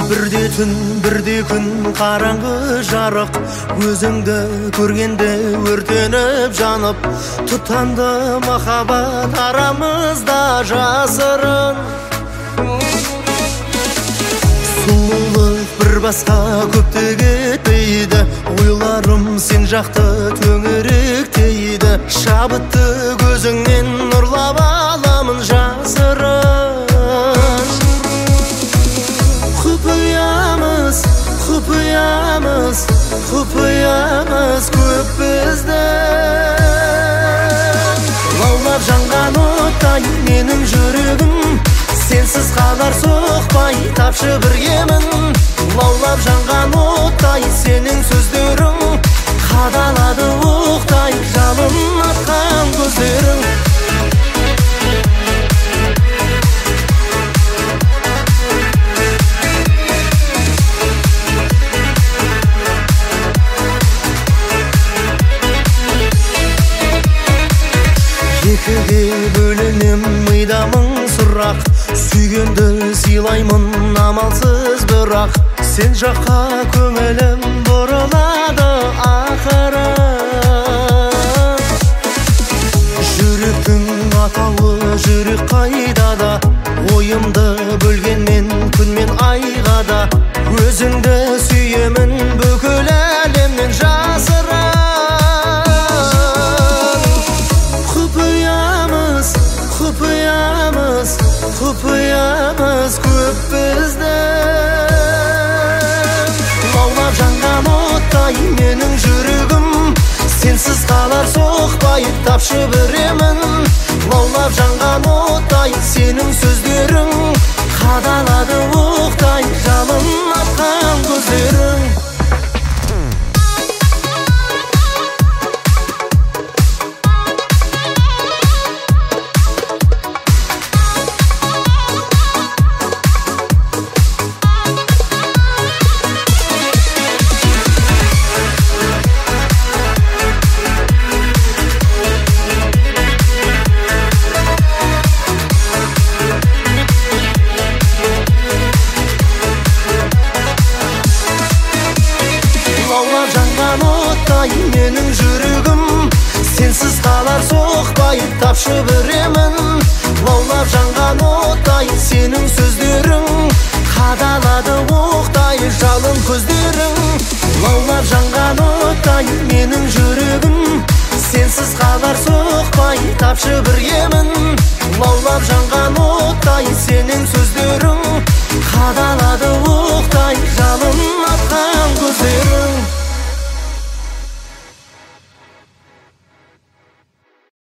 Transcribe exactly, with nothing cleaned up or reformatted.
Бірде түн, бірде күн, қараңғы жарық, өзіңді көргенде өртеніп жанып, тұтанды махаббат арамызда жасырын. Сұлулық бір басқа көпті кетпейді, ойларым сен жақты төңіректейді, шабытты көзіңнен нұрлап аламын жасырын. Құпиямыз, құпиямыз, құпиямыз көп бізді. Лаулап жанған оттай менің жүрегім, сенсіз қалар соқпай тапшы бір емін. Лаулап жанған оттай сенің сөздерің, қадалады оқтай жалын атқан көздерің. Екіге бөлінем мида мың сұрақ, сүйгенді сыйлаймын амалсыз бірақ, сен жаққа көңілім бұрылады ақыры. Жүректің атауы жүрек қайдада, ойымды бөлгенмен күнмен айға да, өзіңді сүйемін бүкіл әлемнен жасырын. Құпиямыз, құпиямыз көп бізді. Лаулап жанған оттай менің жүрегім, сенсіз қалар соқпай тапшы бір емін. Лаулап жанған оттай сенің сөздерің, қадалады оқтай жалын атқан көздерің. Менің жүрегім, сенсіз қалар соқпай тапшы бір емін. Лаулап жанған оттай сенің сөздерің, қадалады оқтай жалын көздерің. Лаулап жанған оттай менің жүрегім, сенсіз қалар соқпай тапшы бір емін. Лаулап жанған оттай сенің сөздерің, қадалады оқтай жалын